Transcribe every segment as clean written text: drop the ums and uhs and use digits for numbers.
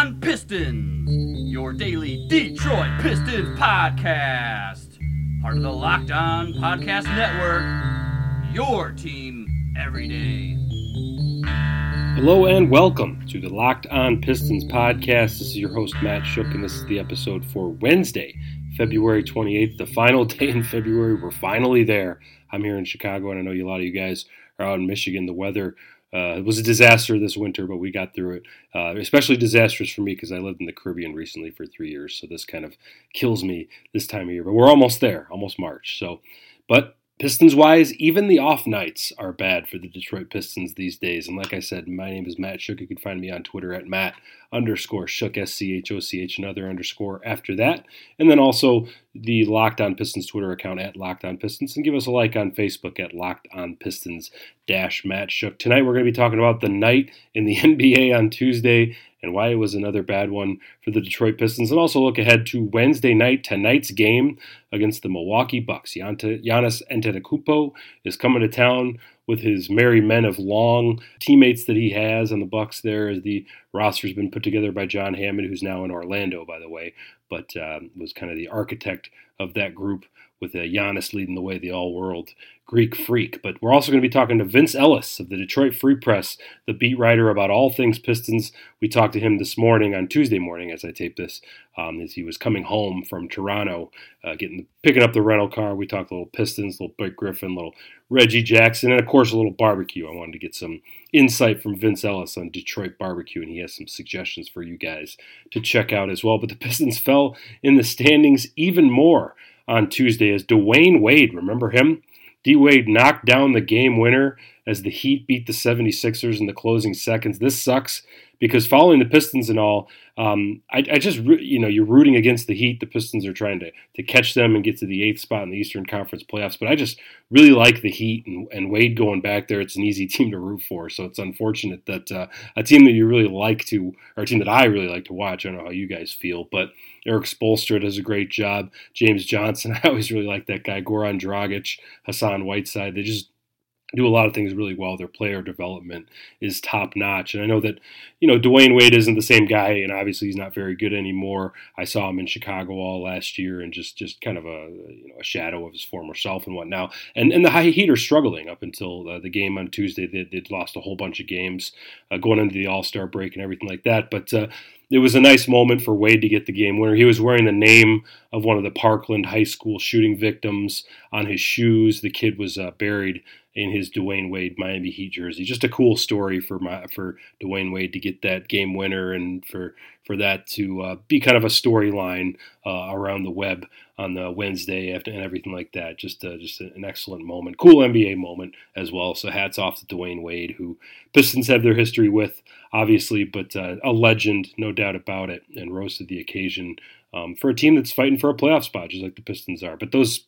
On Pistons, your daily Detroit Pistons podcast. Part of the Locked On Podcast Network, your team every day. Hello and welcome to the Locked On Pistons podcast. This is your host, Matt Shook, and this is the episode for Wednesday, February 28th, the final day in February. We're finally there. I'm here in Chicago, and I know a lot of you guys are out in Michigan. The weather it was a disaster this winter, but we got through it. Especially disastrous for me because I lived in the Caribbean recently for 3 years, so this kind of kills me this time of year. But we're almost there, almost March. But Pistons-wise, even the off nights are bad for the Detroit Pistons these days. And like I said, my name is Matt Shook. You can find me on Twitter at Matt_Shook, SCHOCH, another underscore after that. And then also the Locked On Pistons Twitter account at Locked On Pistons. And give us a like on Facebook at Locked On Pistons-Matt Shook. Tonight we're going to be talking about the night in the NBA on Tuesday and why it was another bad one for the Detroit Pistons, and also look ahead to Wednesday night, tonight's game against the Milwaukee Bucks. Giannis Antetokounmpo is coming to town with his merry men of long teammates that he has on the Bucks there, as the roster's been put together by John Hammond, who's now in Orlando, by the way, but was kind of the architect of that group, with Giannis leading the way, the all-world Greek freak. But we're also going to be talking to Vince Ellis of the Detroit Free Press, the beat writer about all things Pistons. We talked to him this morning, on Tuesday morning, as I tape this, as he was coming home from Toronto, picking up the rental car. We talked a little Pistons, a little Blake Griffin, a little Reggie Jackson, and of course a little barbecue. I wanted to get some insight from Vince Ellis on Detroit barbecue, and he has some suggestions for you guys to check out as well. But the Pistons fell in the standings even more on Tuesday as Dwayne Wade, remember him? D-Wade knocked down the game winner as the Heat beat the 76ers in the closing seconds. This sucks because following the Pistons and all, you're rooting against the Heat. The Pistons are trying to catch them and get to the 8th spot in the Eastern Conference playoffs. But I just really like the Heat and Wade going back there. It's an easy team to root for. So it's unfortunate that a team that you really like to, or a team that I really like to watch, I don't know how you guys feel, but Eric Spoelstra does a great job. James Johnson, I always really like that guy. Goran Dragic, Hassan Whiteside, they just do a lot of things really well. Their player development is top notch. And I know that, Dwayne Wade isn't the same guy, and obviously he's not very good anymore. I saw him in Chicago all last year, and just kind of a shadow of his former self and whatnot. And the Heat are struggling up until the game on Tuesday. They'd lost a whole bunch of games going into the All-Star break and everything like that. But it was a nice moment for Wade to get the game winner. He was wearing the name of one of the Parkland High School shooting victims on his shoes. The kid was buried in his Dwayne Wade Miami Heat jersey. Just a cool story for Dwayne Wade to get that game winner, and for that to be kind of a storyline around the web on the Wednesday and everything like that. Just an excellent moment. Cool NBA moment as well. So hats off to Dwayne Wade, who Pistons have their history with, obviously, but a legend, no doubt about it, and rose to the occasion for a team that's fighting for a playoff spot, just like the Pistons are. But those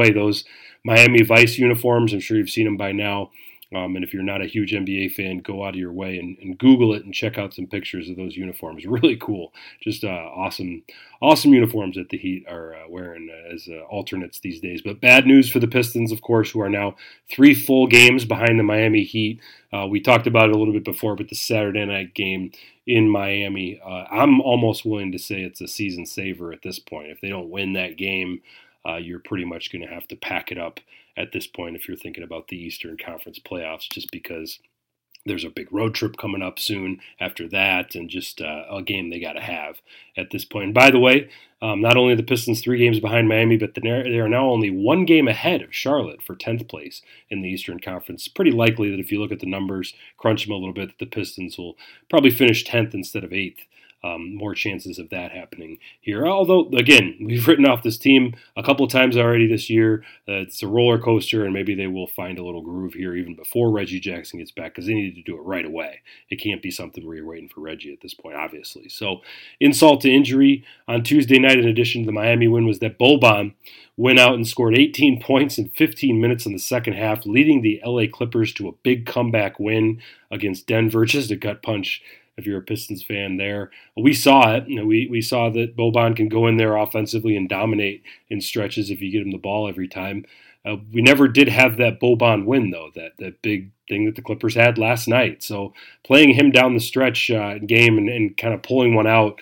Miami Vice uniforms, I'm sure you've seen them by now. And if you're not a huge NBA fan, go out of your way and Google it and check out some pictures of those uniforms. Really cool. Just awesome uniforms that the Heat are wearing as alternates these days. But bad news for the Pistons, of course, who are now 3 full games behind the Miami Heat. We talked about it a little bit before, but the Saturday night game in Miami, I'm almost willing to say it's a season saver at this point. If they don't win that game, you're pretty much going to have to pack it up at this point if you're thinking about the Eastern Conference playoffs, just because there's a big road trip coming up soon after that, and just a game they got to have at this point. And by the way, not only are the Pistons 3 games behind Miami, but they are now only 1 game ahead of Charlotte for 10th place in the Eastern Conference. It's pretty likely that if you look at the numbers, crunch them a little bit, that the Pistons will probably finish 10th instead of 8th. More chances of that happening here. Although, again, we've written off this team a couple of times already this year. It's a roller coaster, and maybe they will find a little groove here even before Reggie Jackson gets back, because they need to do it right away. It can't be something where you're waiting for Reggie at this point, obviously. So, insult to injury on Tuesday night, in addition to the Miami win, was that Boban went out and scored 18 points in 15 minutes in the second half, leading the LA Clippers to a big comeback win against Denver. Just a gut punch if you're a Pistons fan there. We saw it. We saw that Boban can go in there offensively and dominate in stretches if you get him the ball every time. We never did have that Boban win, though, that big thing that the Clippers had last night. So playing him down the stretch game and kind of pulling one out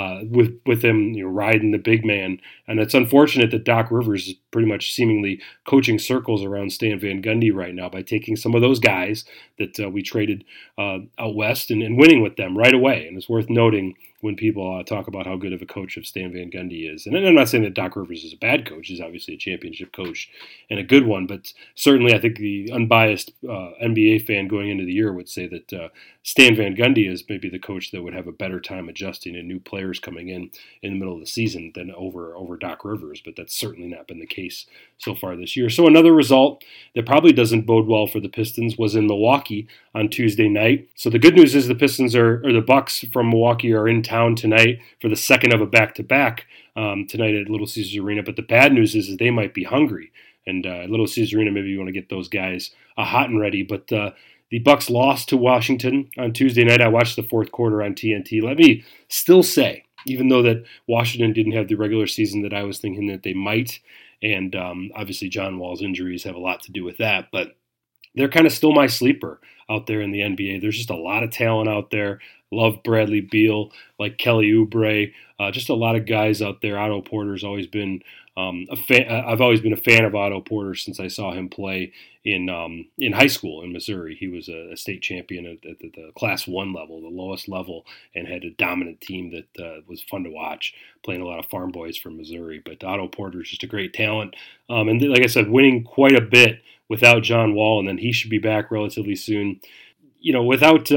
with him, riding the big man. And it's unfortunate that Doc Rivers is pretty much seemingly coaching circles around Stan Van Gundy right now by taking some of those guys that we traded out west and winning with them right away. And it's worth noting when people talk about how good of a coach of Stan Van Gundy is. And I'm not saying that Doc Rivers is a bad coach. He's obviously a championship coach and a good one. But certainly I think the unbiased NBA fan going into the year would say that Stan Van Gundy is maybe the coach that would have a better time adjusting to new players coming in the middle of the season than over Doc Rivers. But that's certainly not been the case so far this year. So another result that probably doesn't bode well for the Pistons was in Milwaukee on Tuesday night. So the good news is the Pistons or the Bucks from Milwaukee are in town tonight for the second of a back-to-back tonight at Little Caesars Arena. But the bad news is they might be hungry. And Little Caesars Arena, maybe you want to get those guys hot and ready. But the Bucks lost to Washington on Tuesday night. I watched the fourth quarter on TNT. Let me still say, even though that Washington didn't have the regular season that I was thinking that they might, and obviously John Wall's injuries have a lot to do with that, but they're kind of still my sleeper out there in the NBA. There's just a lot of talent out there. Love Bradley Beal, like Kelly Oubre, just a lot of guys out there. Otto Porter's always been a fan. I've always been a fan of Otto Porter since I saw him play in high school in Missouri. He was a state champion at the Class 1 level, the lowest level, and had a dominant team that was fun to watch, playing a lot of farm boys from Missouri. But Otto Porter is just a great talent. And like I said, winning quite a bit without John Wall, and then he should be back relatively soon. Without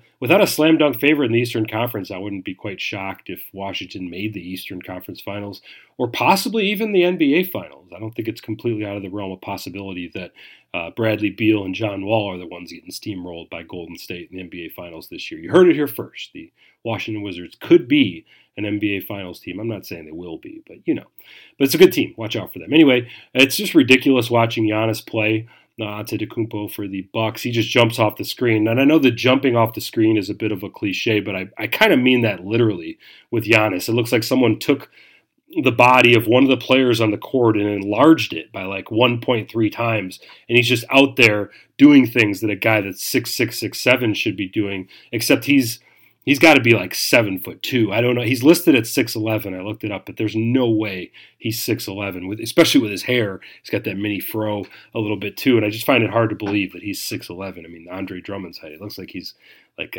a slam dunk favorite in the Eastern Conference, I wouldn't be quite shocked if Washington made the Eastern Conference Finals or possibly even the NBA Finals. I don't think it's completely out of the realm of possibility that Bradley Beal and John Wall are the ones getting steamrolled by Golden State in the NBA Finals this year. You heard it here first. The Washington Wizards could be an NBA Finals team. I'm not saying they will be, but it's a good team. Watch out for them. Anyway, it's just ridiculous watching Giannis play. Antetokounmpo for the Bucks. He just jumps off the screen. And I know that jumping off the screen is a bit of a cliche, but I kind of mean that literally with Giannis. It looks like someone took the body of one of the players on the court and enlarged it by like 1.3 times. And he's just out there doing things that a guy that's 6'6", 6'7" should be doing, except he's got to be like 7'2". I don't know. He's listed at 6'11". I looked it up, but there's no way he's 6'11", especially with his hair. He's got that mini fro a little bit too, and I just find it hard to believe that he's 6'11". I mean, Andre Drummond's height. It looks like he's like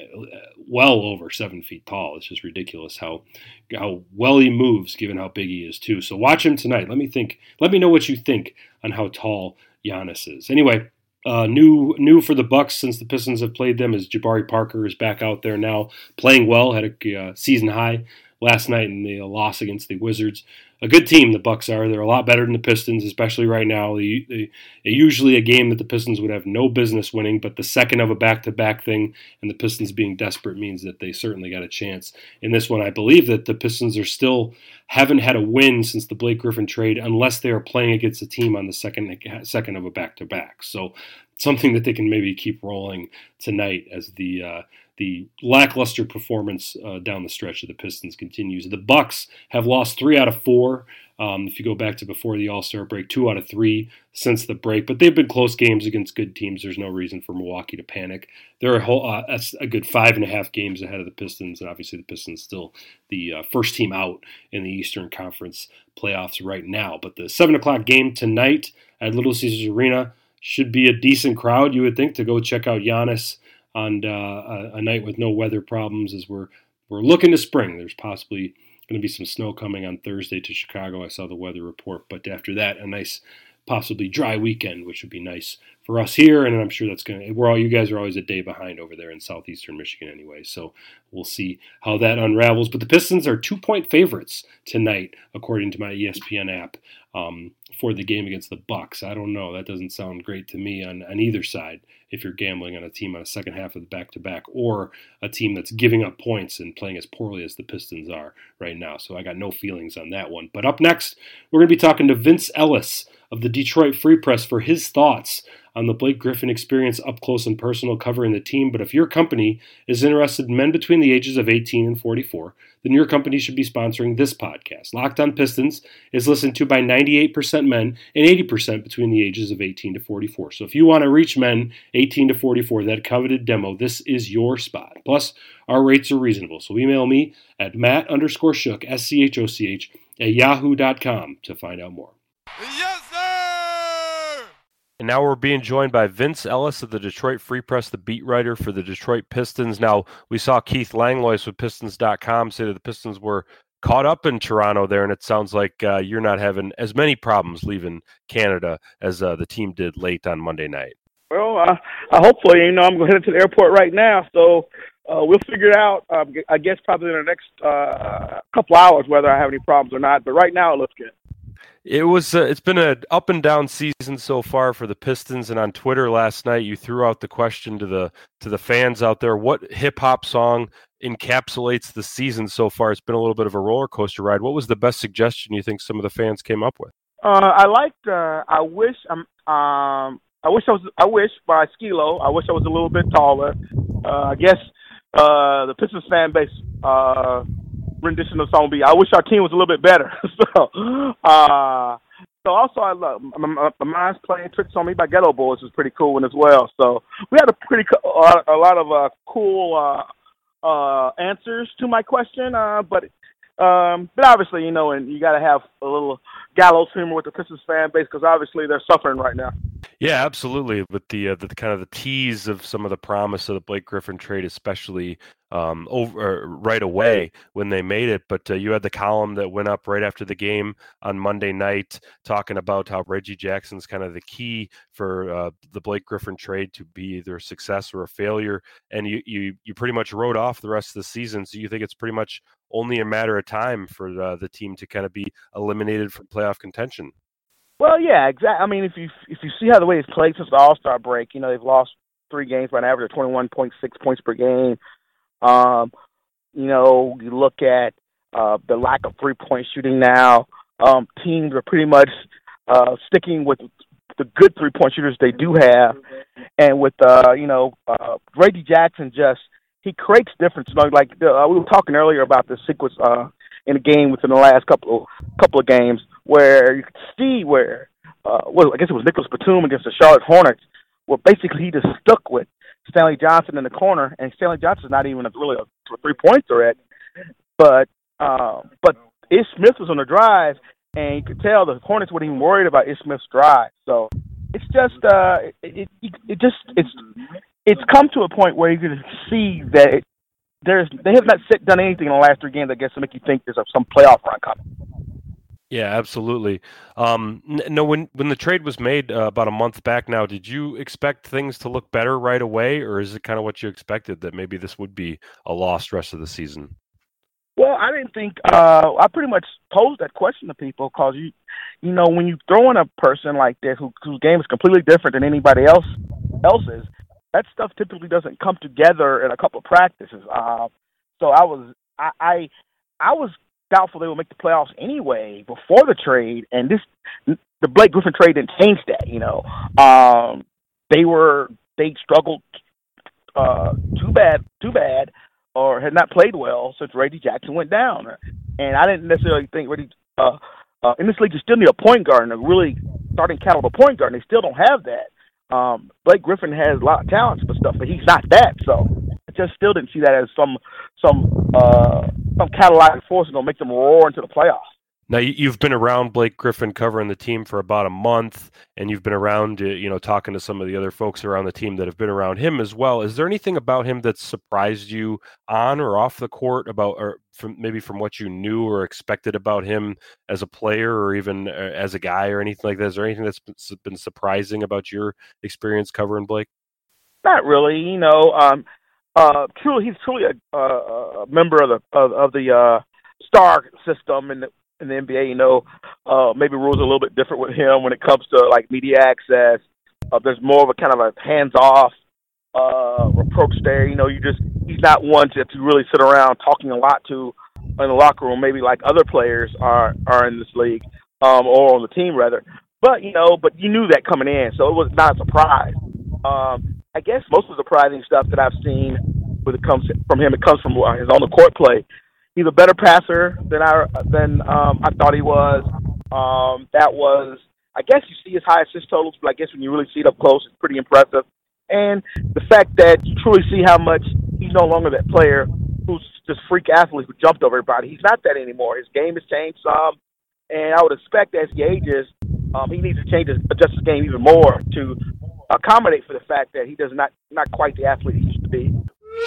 well over 7 feet tall. It's just ridiculous how well he moves, given how big he is too. So watch him tonight. Let me know what you think on how tall Giannis is. Anyway. New for the Bucks since the Pistons have played them is Jabari Parker is back out there now, playing well, had a season high last night in the loss against the Wizards. A good team, the Bucks are. They're a lot better than the Pistons, especially right now. They usually a game that the Pistons would have no business winning, but the second of a back-to-back thing and the Pistons being desperate means that they certainly got a chance. In this one, I believe that the Pistons haven't had a win since the Blake Griffin trade unless they are playing against a team on the second of a back-to-back. So something that they can maybe keep rolling tonight as the lackluster performance down the stretch of the Pistons continues. The Bucks have lost 3 out of 4. If you go back to before the All-Star break, 2 out of 3 since the break. But they've been close games against good teams. There's no reason for Milwaukee to panic. They're a good 5.5 games ahead of the Pistons, and obviously the Pistons still the first team out in the Eastern Conference playoffs right now. But the 7 o'clock game tonight at Little Caesars Arena should be a decent crowd, you would think, to go check out Giannis on a night with no weather problems as we're looking to spring. There's possibly going to be some snow coming on Thursday to Chicago. I saw the weather report. But after that, a nice, possibly dry weekend, which would be nice for us here. And I'm sure that's going to, you guys are always a day behind over there in southeastern Michigan anyway. So we'll see how that unravels. But the Pistons are 2-point favorites tonight, according to my ESPN app, for the game against the Bucks. I don't know. That doesn't sound great to me on either side if you're gambling on a team on a second half of the back-to-back or a team that's giving up points and playing as poorly as the Pistons are right now. So I got no feelings on that one. But up next, we're going to be talking to Vince Ellis of the Detroit Free Press for his thoughts on the Blake Griffin Experience up close and personal covering the team, but if your company is interested in men between the ages of 18 and 44, then your company should be sponsoring this podcast. Locked on Pistons is listened to by 98% men and 80% between the ages of 18 to 44. So if you want to reach men 18 to 44, that coveted demo, this is your spot. Plus, our rates are reasonable, so email me at Matt_Schoch, SCHOCH, at yahoo.com to find out more. Yes, sir! And now we're being joined by Vince Ellis of the Detroit Free Press, the beat writer for the Detroit Pistons. Now, we saw Keith Langlois with Pistons.com say that the Pistons were caught up in Toronto there, and it sounds like you're not having as many problems leaving Canada as the team did late on Monday night. Well, hopefully, I'm going to head to the airport right now, so we'll figure it out, I guess, probably in the next couple hours whether I have any problems or not, but right now it looks good. It's been an up and down season so far for the Pistons, and on Twitter last night you threw out the question to the fans out there: what hip hop song encapsulates the season so far? It's been a little bit of a roller coaster ride. What was the best suggestion you think some of the fans came up with? I liked I Wish by Skee-Lo. I wish I was a little bit taller. I guess the Pistons fan base rendition of the song would be I Wish Our Team Was a Little Bit Better. So also I love My Mind's Playing Tricks on Me by Ghetto Boys was pretty cool one as well. So we had a lot of cool answers to my question, but obviously, and you got to have a little gallows humor with the Pistons fan base because obviously they're suffering right now. Yeah, absolutely. With the kind of the tease of some of the promise of the Blake Griffin trade, especially right away when they made it. But you had the column that went up right after the game on Monday night talking about how Reggie Jackson's kind of the key for the Blake Griffin trade to be either a success or a failure. And you pretty much wrote off the rest of the season. So you think it's pretty much only a matter of time for the team to kind of be eliminated from playoff contention. Well, yeah, exactly. I mean, if you see how the way it's played since the All-Star break, they've lost 3 games by an average of 21.6 points per game. You look at the lack of three-point shooting now. Teams are pretty much sticking with the good three-point shooters they do have, and with Reggie Jackson, he creates difference. We were talking earlier about the sequence in a game within the last couple of games where you could see where, I guess it was Nicholas Batum against the Charlotte Hornets, where basically he just stuck with Stanley Johnson in the corner, and Stanley Johnson's not even really a three-point threat, but Ish Smith was on the drive, and you could tell the Hornets weren't even worried about Ish Smith's drive. So it's just it's come to a point where you can see that they have not done anything in the last 3 games, I guess, to make you think there's some playoff run coming. Yeah, absolutely. No, when the trade was made about a month back now, did you expect things to look better right away, or is it kind of what you expected, that maybe this would be a lost rest of the season? Well, I didn't think I pretty much posed that question to people because when you throw in a person like this whose game is completely different than anybody else's, that stuff typically doesn't come together in a couple of practices. So I was doubtful they would make the playoffs anyway before the trade, and the Blake Griffin trade didn't change that. They struggled too bad, or had not played well since Reggie Jackson went down, and I didn't necessarily think Reggie. In this league, you still need a point guard, and a really starting caliber point guard, and they still don't have that. Blake Griffin has a lot of talents but stuff, but he's not that. So I just still didn't see that as some catalytic force that'll make them roar into the playoffs. Now, you've been around Blake Griffin covering the team for about a month, and you've been around, talking to some of the other folks around the team that have been around him as well. Is there anything about him that surprised you on or off the court or from what you knew or expected about him as a player or even as a guy or anything like that? Is there anything that's been surprising about your experience covering Blake? Not really. He's truly a member of the star system in the NBA. Maybe rules are a little bit different with him when it comes to like media access. There's more of a kind of a hands-off approach there. He's not one to really sit around talking a lot to in the locker room, maybe like other players are in this league, or on the team rather. But you knew that coming in, so it was not a surprise. I guess most of the surprising stuff that I've seen when it comes from him, it comes from his on the court play. He's a better passer than I thought he was. That was, I guess, you see his high assist totals, but I guess when you really see it up close, it's pretty impressive. And the fact that you truly see how much he's no longer that player who's just freak athlete who jumped over everybody. He's not that anymore. His game has changed some, and I would expect as he ages, he needs to adjust his game even more to accommodate for the fact that he does not quite the athlete he used to be.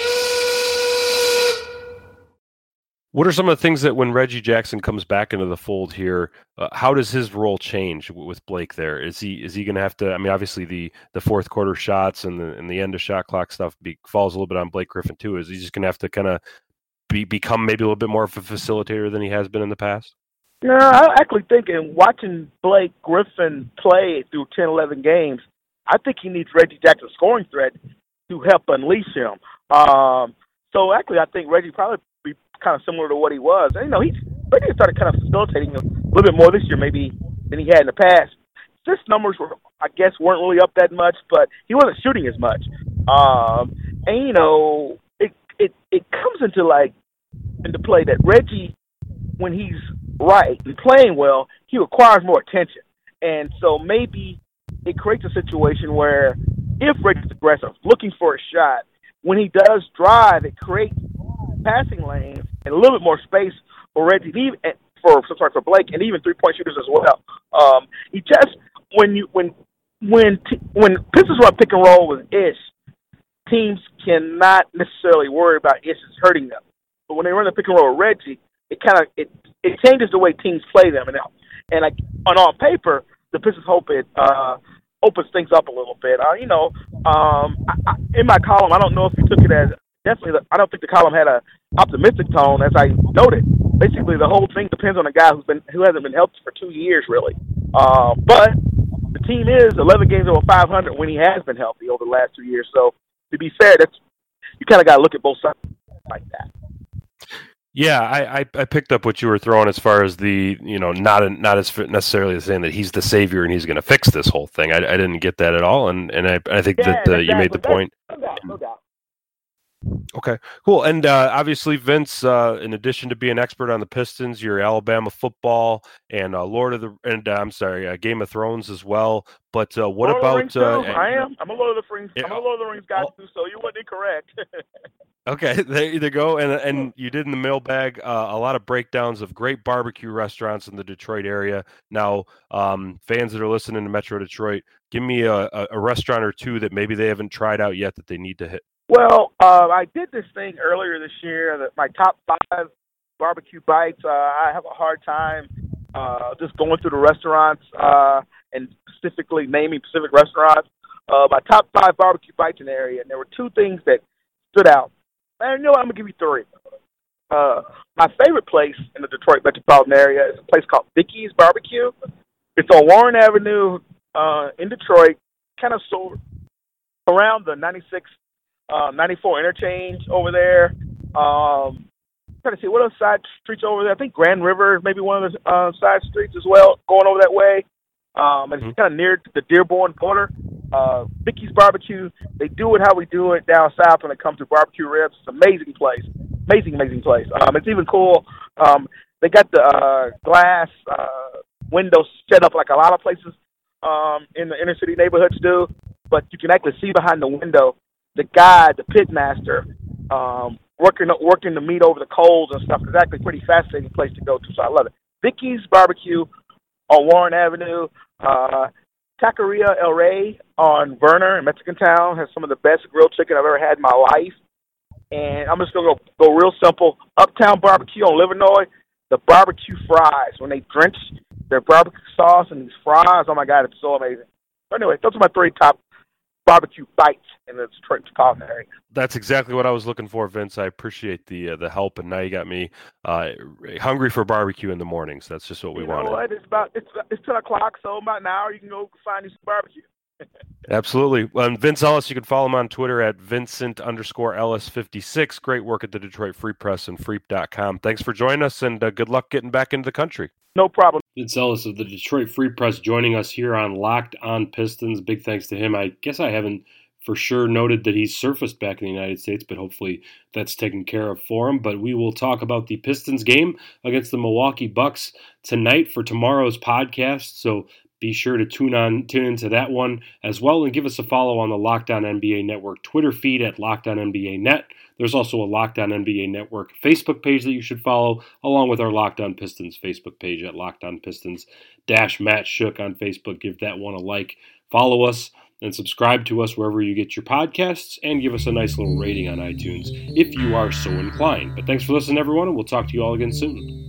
What are some of the things that when Reggie Jackson comes back into the fold here, how does his role change with Blake there? Is he going to have to? I mean, obviously the fourth quarter shots and the end of shot clock stuff falls a little bit on Blake Griffin too. Is he just going to have to kind of become maybe a little bit more of a facilitator than he has been in the past? No, I actually think in watching Blake Griffin play through 10, 11 games, I think he needs Reggie Jackson's scoring threat to help unleash him. So actually, I think Reggie probably be kind of similar to what he was. And, Reggie started kind of facilitating a little bit more this year maybe than he had in the past. His numbers weren't really up that much, but he wasn't shooting as much. It comes into play that Reggie, when he's right and playing well, he requires more attention. And so maybe it creates a situation where if Reggie's aggressive, looking for a shot, when he does drive, it creates passing lanes and a little bit more space for Reggie, for Blake, and even 3-point shooters as well. When Pistons run pick and roll with Ish, teams cannot necessarily worry about Ish hurting them. But when they run the pick and roll with Reggie, it changes the way teams play them. And on paper, the Pistons hope it opens things up a little bit. In my column, I don't know if you took it as definitely. I don't think the column had an optimistic tone, as I noted. Basically, the whole thing depends on a guy who hasn't been healthy for 2 years, really. But the team is 11 games over 500 when he has been healthy over the last 2 years. So to be fair, you kind of got to look at both sides like that. Yeah, I picked up what you were throwing as far as the, not as necessarily saying that he's the savior and he's going to fix this whole thing. I didn't get that at all, and I think exactly. You made the point. No doubt. Okay, cool. And obviously, Vince, in addition to being an expert on the Pistons, you're Alabama football and Game of Thrones as well. But what about? I am. I'm a Lord of the Rings. I'm a Lord of the Rings guy too. So you weren't incorrect. Okay, there you go. And you did in the mailbag a lot of breakdowns of great barbecue restaurants in the Detroit area. Now, fans that are listening to Metro Detroit, give me a restaurant or two that maybe they haven't tried out yet that they need to hit. Well, I did this thing earlier this year, that my top 5 barbecue bites. I have a hard time just going through the restaurants and specifically naming specific restaurants. My top 5 barbecue bites in the area, and there were 2 things that stood out. And I'm going to give you 3. My favorite place in the Detroit metropolitan area is a place called Vicky's Barbecue. It's on Warren Avenue in Detroit, kind of around the 94 interchange over there. Trying to see what other side streets over there. I think Grand River is maybe one of the side streets as well, going over that way. And it's kind of near the Dearborn border. Vicky's Barbecue, they do it how we do it down south when it comes to barbecue ribs. It's an amazing place. Amazing place. It's even cool. They got the glass windows set up like a lot of places in the inner city neighborhoods do, but you can actually see behind the window the guy, the pit master, working the meat over the coals and stuff. It's actually a pretty fascinating place to go to, so I love it. Vicky's Barbecue on Warren Avenue. Taqueria El Rey on Verner in Mexican Town has some of the best grilled chicken I've ever had in my life. And I'm just going to go real simple. Uptown Barbecue on Livernois, the barbecue fries. When they drench their barbecue sauce and these fries, oh my God, it's so amazing. But anyway, those are my 3 top barbecue bites in the Detroit metropolitan area. That's exactly what I was looking for, Vince. I appreciate the help, and now you got me hungry for barbecue in the mornings. That's just what we wanted. What? It's 10 o'clock, so about an hour you can go find you some barbecue. Absolutely. Vince Ellis, you can follow him on Twitter at Vincent_Ellis56. Great work at the Detroit Free Press and Freep.com. Thanks for joining us, and good luck getting back into the country. No problem. Vince Ellis of the Detroit Free Press joining us here on Locked On Pistons. Big thanks to him. I guess I haven't for sure noted that he's surfaced back in the United States, but hopefully that's taken care of for him. But we will talk about the Pistons game against the Milwaukee Bucks tonight for tomorrow's podcast. So be sure to tune into that one as well, and give us a follow on the Locked On NBA Network Twitter feed at Locked On NBA Net. There's also a Locked On NBA Network Facebook page that you should follow, along with our Locked On Pistons Facebook page at Locked On Pistons Matt Shook on Facebook. Give that one a like. Follow us and subscribe to us wherever you get your podcasts, and give us a nice little rating on iTunes if you are so inclined. But thanks for listening, everyone, and we'll talk to you all again soon.